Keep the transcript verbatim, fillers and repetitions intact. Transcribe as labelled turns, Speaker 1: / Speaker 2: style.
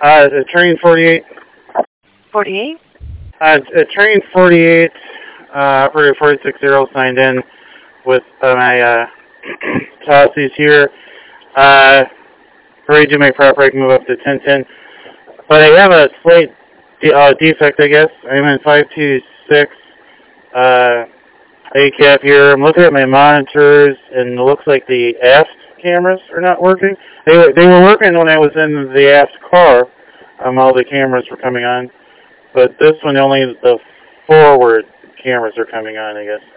Speaker 1: Uh, uh, train forty-eight.
Speaker 2: forty-eight?
Speaker 1: Uh, uh, train forty-eight, uh, operator four six zero signed in with uh, my uh, Tossies here. Uh, ready to make prop break move up to ten ten. But I have a slight de uh, defect, I guess. I'm in five two six uh, A C A P here. I'm looking at my monitors, and it looks like the aft cameras are not working. They were, they were working when I was in the aft car. Um, all the cameras were coming on. But this one, only the forward cameras are coming on, I guess.